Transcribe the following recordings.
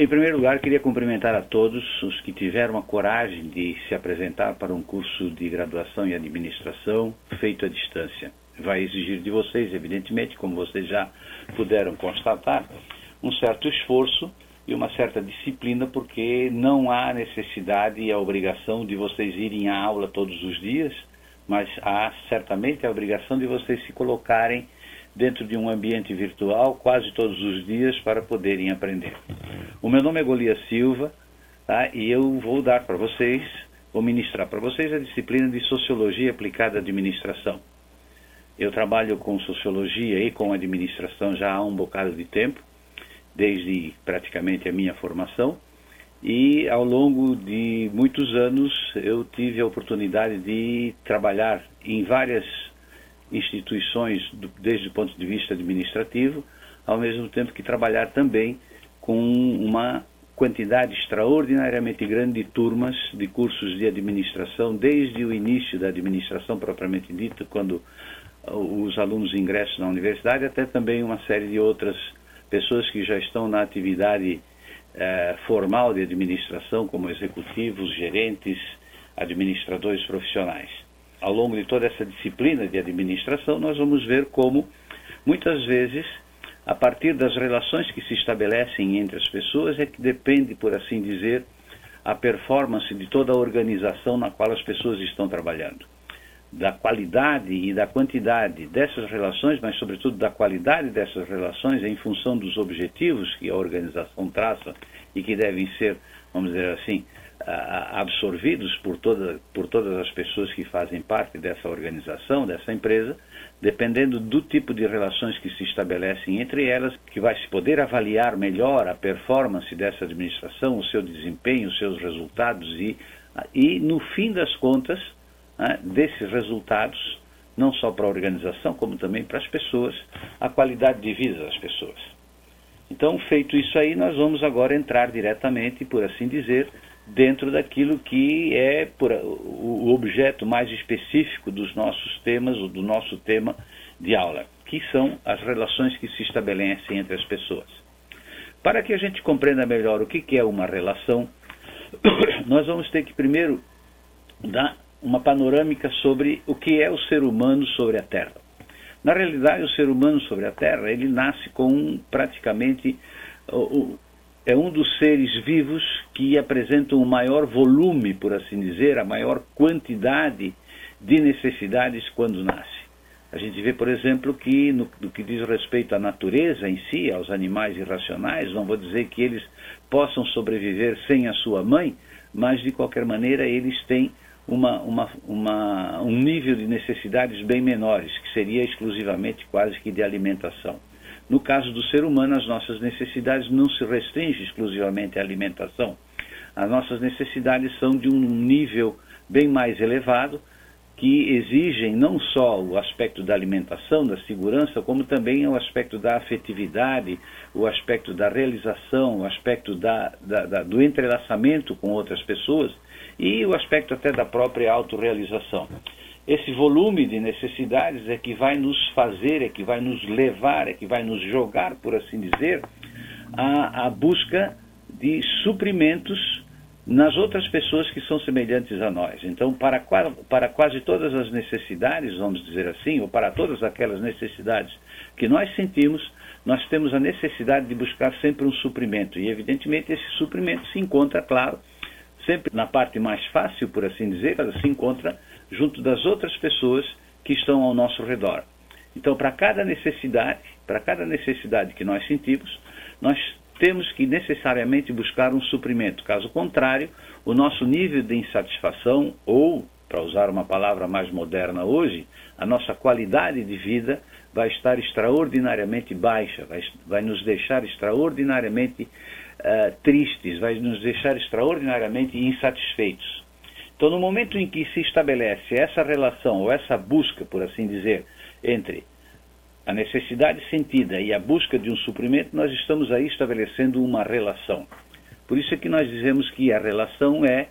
Em primeiro lugar, queria cumprimentar a todos os que tiveram a coragem de se apresentar para um curso de graduação em administração feito à distância. Vai exigir de vocês, evidentemente, como vocês já puderam constatar, um certo esforço e uma certa disciplina, porque não há necessidade e a obrigação de vocês irem à aula todos os dias, mas há certamente a obrigação de vocês se colocarem dentro de um ambiente virtual quase todos os dias para poderem aprender. O meu nome é Golias Silva, tá? E eu vou dar para vocês, vou ministrar para vocês a disciplina de Sociologia Aplicada à Administração. Eu trabalho com Sociologia e com Administração já há um bocado de tempo, desde praticamente a minha formação, e ao longo de muitos anos eu tive a oportunidade de trabalhar em várias instituições desde o ponto de vista administrativo, ao mesmo tempo que trabalhar também com uma quantidade extraordinariamente grande de turmas de cursos de administração, desde o início da administração propriamente dita, quando os alunos ingressam na universidade, até também uma série de outras pessoas que já estão na atividade formal de administração, como executivos, gerentes, administradores profissionais. Ao longo de toda essa disciplina de administração, nós vamos ver como, muitas vezes, a partir das relações que se estabelecem entre as pessoas, é que depende, por assim dizer, a performance de toda a organização na qual as pessoas estão trabalhando. Da qualidade e da quantidade dessas relações, mas sobretudo da qualidade dessas relações em função dos objetivos que a organização traça e que devem ser, vamos dizer assim, absorvidos por todas as pessoas que fazem parte dessa organização, dessa empresa, dependendo do tipo de relações que se estabelecem entre elas, que vai se poder avaliar melhor a performance dessa administração, o seu desempenho, os seus resultados e no fim das contas, desses resultados, não só para a organização, como também para as pessoas, a qualidade de vida das pessoas. Então, feito isso aí, nós vamos agora entrar diretamente, por assim dizer, dentro daquilo que é o objeto mais específico dos nossos temas, ou do nosso tema de aula, que são as relações que se estabelecem entre as pessoas. Para que a gente compreenda melhor o que é uma relação, nós vamos ter que primeiro dar uma panorâmica sobre o que é o ser humano sobre a Terra. Na realidade, o ser humano sobre a Terra, ele nasce com praticamente... é um dos seres vivos que apresentam o maior volume, por assim dizer, a maior quantidade de necessidades quando nasce. A gente vê, por exemplo, que no que diz respeito à natureza em si, aos animais irracionais, não vou dizer que eles possam sobreviver sem a sua mãe, mas de qualquer maneira eles têm um nível de necessidades bem menores, que seria exclusivamente quase que de alimentação. No caso do ser humano, as nossas necessidades não se restringem exclusivamente à alimentação. As nossas necessidades são de um nível bem mais elevado, que exigem não só o aspecto da alimentação, da segurança, como também o aspecto da afetividade, o aspecto da realização, o aspecto do entrelaçamento com outras pessoas e o aspecto até da própria autorrealização. Esse volume de necessidades é que vai nos fazer, é que vai nos levar, é que vai nos jogar, por assim dizer, à busca de suprimentos nas outras pessoas que são semelhantes a nós. Então, para quase todas as necessidades, vamos dizer assim, ou para todas aquelas necessidades que nós sentimos, nós temos a necessidade de buscar sempre um suprimento. E, evidentemente, esse suprimento se encontra, claro, sempre na parte mais fácil, por assim dizer, ela se encontra junto das outras pessoas que estão ao nosso redor. Então, para cada necessidade que nós sentimos, nós temos que necessariamente buscar um suprimento. Caso contrário, o nosso nível de insatisfação, ou, para usar uma palavra mais moderna hoje, a nossa qualidade de vida vai estar extraordinariamente baixa, vai nos deixar extraordinariamente tristes, vai nos deixar extraordinariamente insatisfeitos. Então, no momento em que se estabelece essa relação, ou essa busca, por assim dizer, entre a necessidade sentida e a busca de um suprimento, nós estamos aí estabelecendo uma relação. Por isso é que nós dizemos que a relação é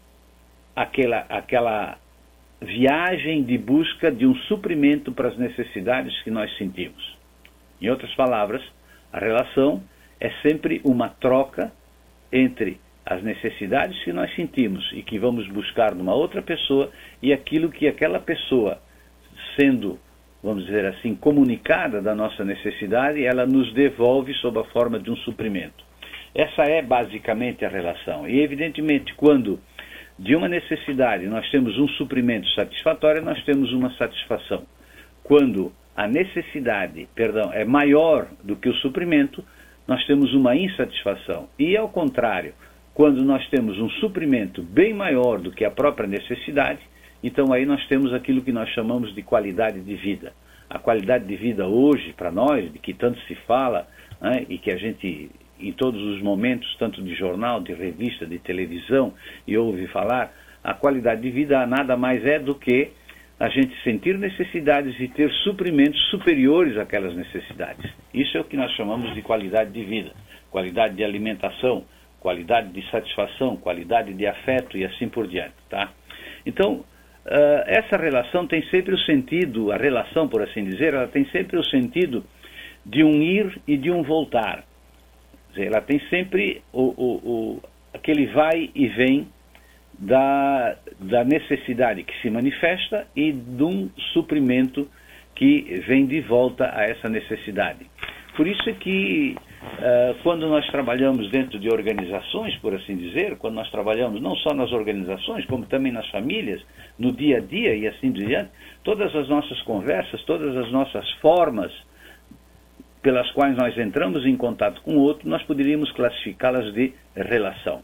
aquela viagem de busca de um suprimento para as necessidades que nós sentimos. Em outras palavras, a relação é sempre uma troca entre as necessidades que nós sentimos e que vamos buscar numa outra pessoa e aquilo que aquela pessoa, sendo, vamos dizer assim, comunicada da nossa necessidade, ela nos devolve sob a forma de um suprimento. Essa é basicamente a relação. E evidentemente, quando de uma necessidade nós temos um suprimento satisfatório, nós temos uma satisfação. Quando a necessidade, é maior do que o suprimento, nós temos uma insatisfação. E ao contrário, quando nós temos um suprimento bem maior do que a própria necessidade, então aí nós temos aquilo que nós chamamos de qualidade de vida. A qualidade de vida hoje, para nós, de que tanto se fala, né, e que a gente, em todos os momentos, tanto de jornal, de revista, de televisão, e ouve falar, a qualidade de vida nada mais é do que a gente sentir necessidades e ter suprimentos superiores àquelas necessidades. Isso é o que nós chamamos de qualidade de vida, qualidade de alimentação, qualidade de satisfação, qualidade de afeto e assim por diante, tá? Então, essa relação tem sempre o sentido, a relação, por assim dizer, ela tem sempre o sentido de um ir e de um voltar. Quer dizer, ela tem sempre aquele vai e vem da necessidade que se manifesta e de um suprimento que vem de volta a essa necessidade. Por isso é que quando nós trabalhamos dentro de organizações, por assim dizer, quando nós trabalhamos não só nas organizações, como também nas famílias, no dia a dia e assim diante, todas as nossas conversas, todas as nossas formas pelas quais nós entramos em contato com o outro, nós poderíamos classificá-las de relação.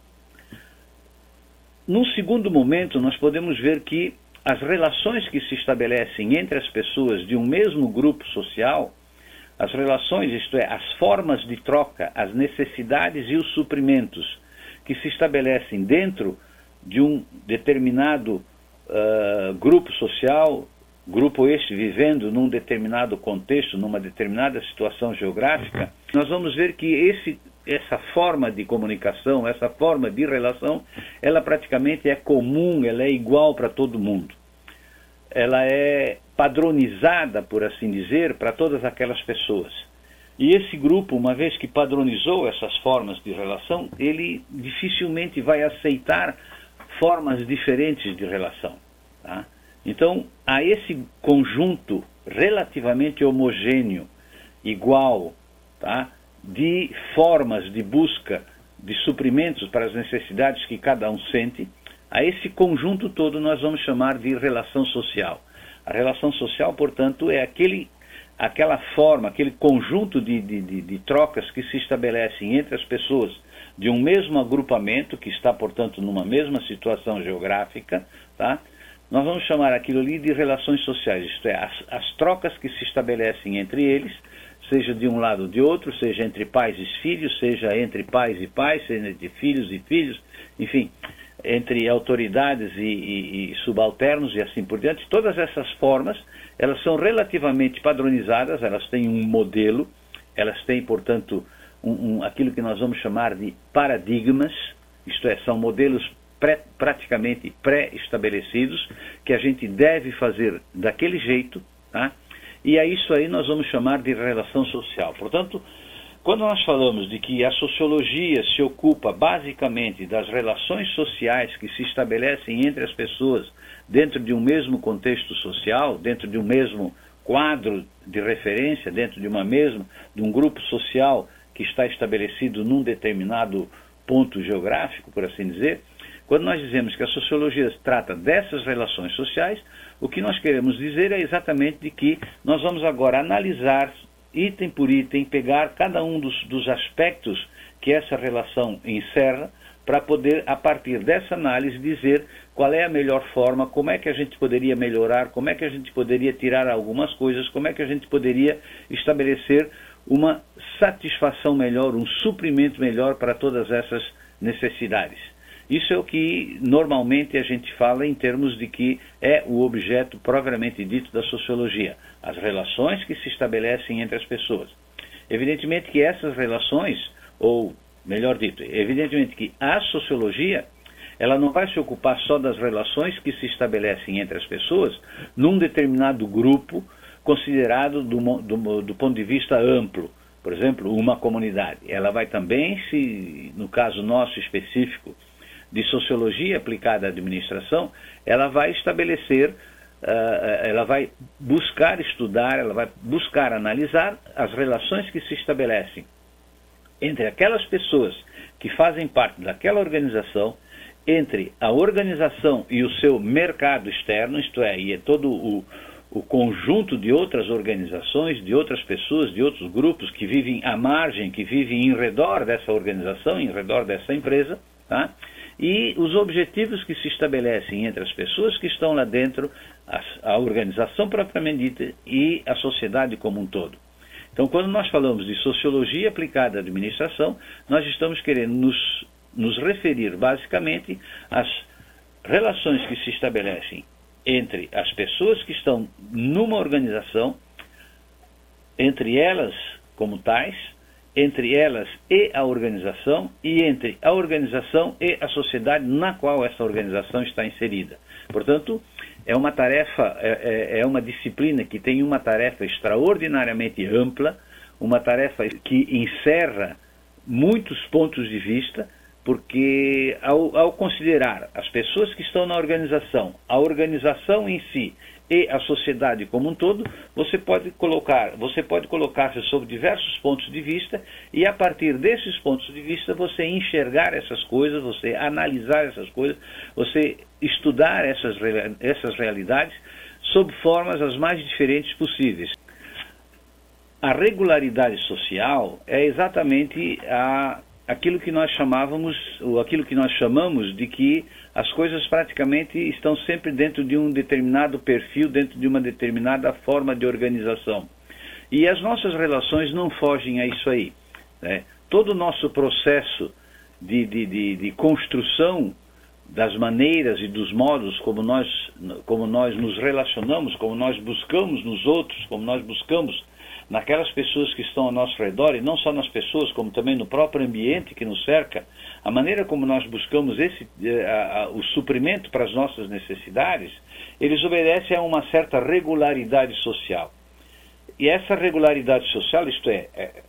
Num segundo momento, nós podemos ver que as relações que se estabelecem entre as pessoas de um mesmo grupo social, as relações, isto é, as formas de troca, as necessidades e os suprimentos que se estabelecem dentro de um determinado grupo social, grupo este vivendo num determinado contexto, numa determinada situação geográfica, nós vamos ver que essa forma de comunicação, essa forma de relação, ela praticamente é comum, ela é igual para todo mundo. Ela é padronizada, por assim dizer, para todas aquelas pessoas. E esse grupo, uma vez que padronizou essas formas de relação, ele dificilmente vai aceitar formas diferentes de relação, tá? Então, a esse conjunto relativamente homogêneo, igual, tá, de formas de busca de suprimentos para as necessidades que cada um sente, a esse conjunto todo nós vamos chamar de relação social. A relação social, portanto, é aquela forma, aquele conjunto de trocas que se estabelecem entre as pessoas de um mesmo agrupamento, que está, portanto, numa mesma situação geográfica, tá? Nós vamos chamar aquilo ali de relações sociais, isto é, as trocas que se estabelecem entre eles, seja de um lado ou de outro, seja entre pais e filhos, seja entre pais e pais, seja entre filhos e filhos, enfim, entre autoridades e subalternos e assim por diante. Todas essas formas, elas são relativamente padronizadas, elas têm um modelo, elas têm, portanto, aquilo que nós vamos chamar de paradigmas, isto é, são modelos praticamente pré-estabelecidos, que a gente deve fazer daquele jeito, tá? E a isso aí nós vamos chamar de relação social. Portanto, quando nós falamos de que a sociologia se ocupa basicamente das relações sociais que se estabelecem entre as pessoas dentro de um mesmo contexto social, dentro de um mesmo quadro de referência, dentro de um grupo social que está estabelecido num determinado ponto geográfico, por assim dizer, quando nós dizemos que a sociologia trata dessas relações sociais, o que nós queremos dizer é exatamente de que nós vamos agora analisar item por item, pegar cada um dos aspectos que essa relação encerra, para poder, a partir dessa análise, dizer qual é a melhor forma, como é que a gente poderia melhorar, como é que a gente poderia tirar algumas coisas, como é que a gente poderia estabelecer uma satisfação melhor, um suprimento melhor para todas essas necessidades. Isso é o que normalmente a gente fala em termos de que é o objeto propriamente dito da sociologia, as relações que se estabelecem entre as pessoas. Evidentemente que essas relações, ou melhor dito, evidentemente que a sociologia, ela não vai se ocupar só das relações que se estabelecem entre as pessoas num determinado grupo considerado do ponto de vista amplo, por exemplo, uma comunidade. Ela vai também, no caso nosso específico, de sociologia aplicada à administração, ela vai estabelecer, ela vai buscar estudar, ela vai buscar analisar as relações que se estabelecem entre aquelas pessoas que fazem parte daquela organização, entre a organização e o seu mercado externo, isto é, e é todo o conjunto de outras organizações, de outras pessoas, de outros grupos que vivem à margem, que vivem em redor dessa organização, em redor dessa empresa, tá? E os objetivos que se estabelecem entre as pessoas que estão lá dentro, a organização propriamente dita e a sociedade como um todo. Então, quando nós falamos de sociologia aplicada à administração, nós estamos querendo nos referir basicamente às relações que se estabelecem entre as pessoas que estão numa organização, entre elas como tais, entre elas e a organização, e entre a organização e a sociedade na qual essa organização está inserida. Portanto, é uma tarefa, é uma disciplina que tem uma tarefa extraordinariamente ampla, uma tarefa que encerra muitos pontos de vista, porque ao considerar as pessoas que estão na organização, a organização em si e a sociedade como um todo, você pode colocar-se sob diversos pontos de vista e a partir desses pontos de vista você enxergar essas coisas, você analisar essas coisas, você estudar essas realidades sob formas as mais diferentes possíveis. A regularidade social é exatamente aquilo que nós chamamos de que as coisas praticamente estão sempre dentro de um determinado perfil, dentro de uma determinada forma de organização. E as nossas relações não fogem a isso aí, né? Todo o nosso processo de construção das maneiras e dos modos como nós nos relacionamos, como nós buscamos nos outros, como nós buscamos naquelas pessoas que estão ao nosso redor, e não só nas pessoas, como também no próprio ambiente que nos cerca, a maneira como nós buscamos o suprimento para as nossas necessidades, eles obedecem a uma certa regularidade social. E essa regularidade social, isto é,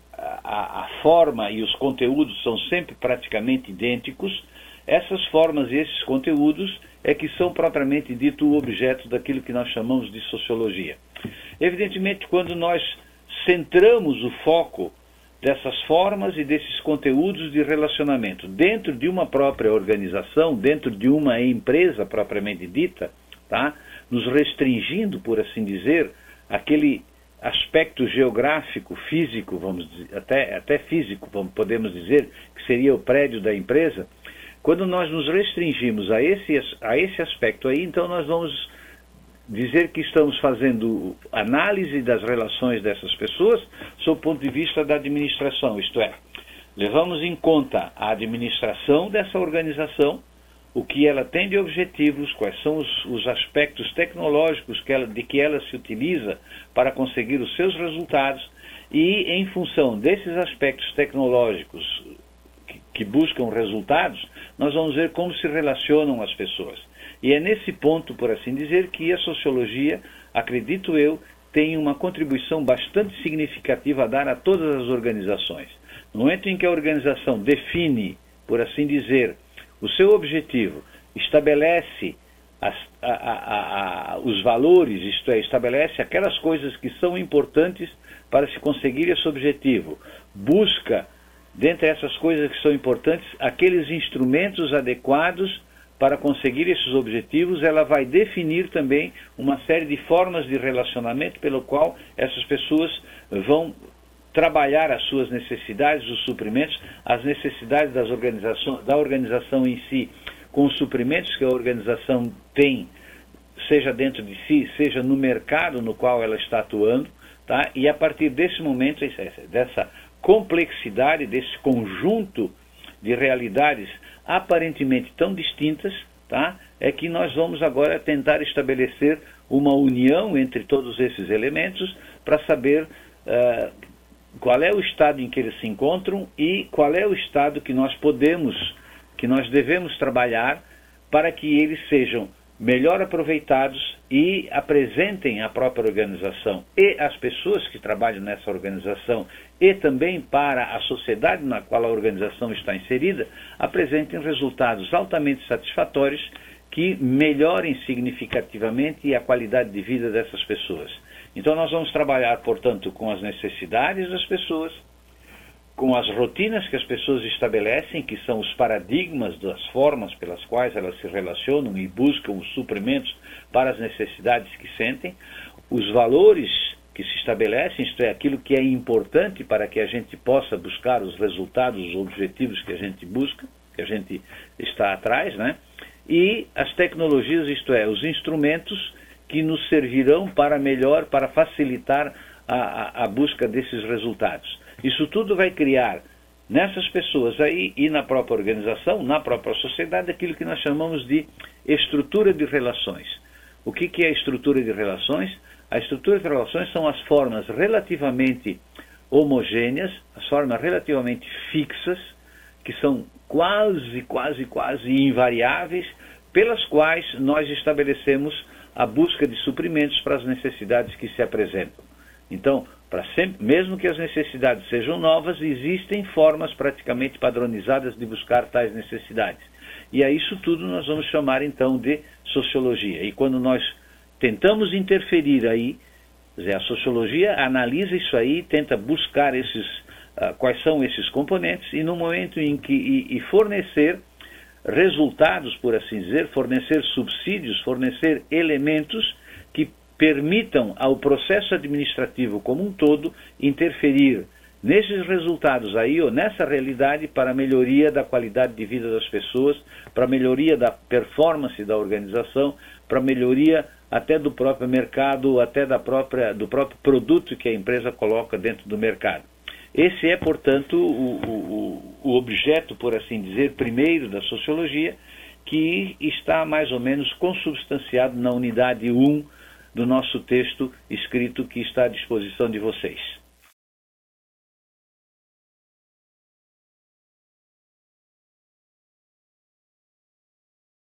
a forma e os conteúdos são sempre praticamente idênticos. Essas formas e esses conteúdos é que são propriamente dito o objeto daquilo que nós chamamos de sociologia. Evidentemente, quando nós centramos o foco dessas formas e desses conteúdos de relacionamento dentro de uma própria organização, dentro de uma empresa propriamente dita, tá? Nos restringindo, por assim dizer, aquele aspecto geográfico, físico, vamos dizer, até físico, podemos dizer, que seria o prédio da empresa. Quando nós nos restringimos a esse aspecto aí, então nós vamos dizer que estamos fazendo análise das relações dessas pessoas sob o ponto de vista da administração, isto é, levamos em conta a administração dessa organização, o que ela tem de objetivos, quais são os aspectos tecnológicos de que ela se utiliza para conseguir os seus resultados, e em função desses aspectos tecnológicos que buscam resultados, nós vamos ver como se relacionam as pessoas. E é nesse ponto, por assim dizer, que a sociologia, acredito eu, tem uma contribuição bastante significativa a dar a todas as organizações. No momento em que a organização define, por assim dizer, o seu objetivo, estabelece os valores, isto é, estabelece aquelas coisas que são importantes para se conseguir esse objetivo, busca, dentre essas coisas que são importantes, aqueles instrumentos adequados para conseguir esses objetivos, ela vai definir também uma série de formas de relacionamento pelo qual essas pessoas vão trabalhar as suas necessidades, os suprimentos, as necessidades da organização em si, com os suprimentos que a organização tem, seja dentro de si, seja no mercado no qual ela está atuando, tá? E a partir desse momento, dessa complexidade, desse conjunto de realidades aparentemente tão distintas, tá? É que nós vamos agora tentar estabelecer uma união entre todos esses elementos para saber qual é o estado em que eles se encontram e qual é o estado que nós devemos trabalhar para que eles sejam melhor aproveitados e apresentem à própria organização e às pessoas que trabalham nessa organização e também para a sociedade na qual a organização está inserida, apresentem resultados altamente satisfatórios que melhorem significativamente a qualidade de vida dessas pessoas. Então nós vamos trabalhar, portanto, com as necessidades das pessoas, com as rotinas que as pessoas estabelecem, que são os paradigmas das formas pelas quais elas se relacionam e buscam os suprimentos para as necessidades que sentem, os valores que se estabelecem, isto é, aquilo que é importante para que a gente possa buscar os resultados, os objetivos que a gente busca, que a gente está atrás, né? E as tecnologias, isto é, os instrumentos que nos servirão para melhor, para facilitar a busca desses resultados. Isso tudo vai criar nessas pessoas aí e na própria organização, na própria sociedade, aquilo que nós chamamos de estrutura de relações. O que é a estrutura de relações? A estrutura de relações são as formas relativamente homogêneas, as formas relativamente fixas, que são quase invariáveis, pelas quais nós estabelecemos a busca de suprimentos para as necessidades que se apresentam. Então, mesmo que as necessidades sejam novas, existem formas praticamente padronizadas de buscar tais necessidades. E a isso tudo nós vamos chamar então de sociologia. E quando nós tentamos interferir aí, a sociologia analisa isso aí, tenta buscar quais são esses componentes e no momento em que fornecer resultados, por assim dizer, fornecer subsídios, fornecer elementos que permitam ao processo administrativo como um todo interferir nesses resultados aí ou nessa realidade para a melhoria da qualidade de vida das pessoas, para a melhoria da performance da organização, para a melhoria até do próprio mercado, até do próprio produto que a empresa coloca dentro do mercado. Esse é, portanto, o objeto, por assim dizer, primeiro da sociologia, que está mais ou menos consubstanciado na unidade 1 do nosso texto escrito que está à disposição de vocês.